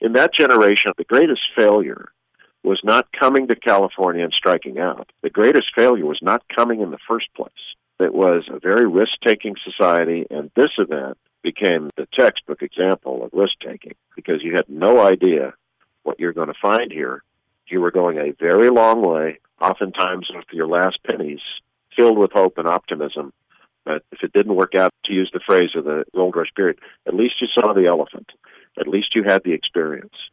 In that generation, the greatest failure was not coming to California and striking out. The greatest failure was not coming in the first place. It was a very risk-taking society, and this event became the textbook example of risk-taking because you had no idea what you're going to find here. You were going a very long way, oftentimes with your last pennies, filled with hope and optimism. But if it didn't work out, to use the phrase of the gold rush period, at least you saw the elephant. At least you had the experience.